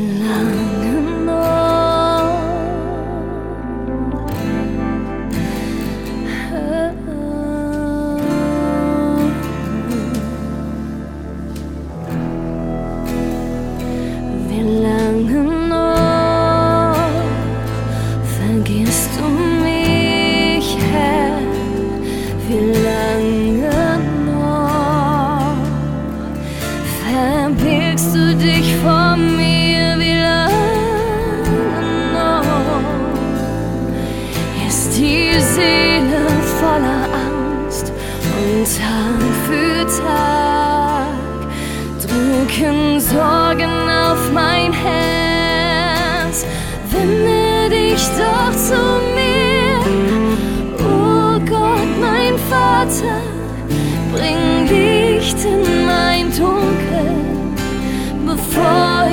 lange noch? Wie lange noch vergisst du mich, Herr? Wie lange noch verbirgst du dich vor mir? Wie lange noch ist die Seele voller Angst und Tag für Tag drücken Sorgen auf mein Herz. Wende dich doch zu mir, oh Gott, mein Vater, bring Licht in mein Dunkel.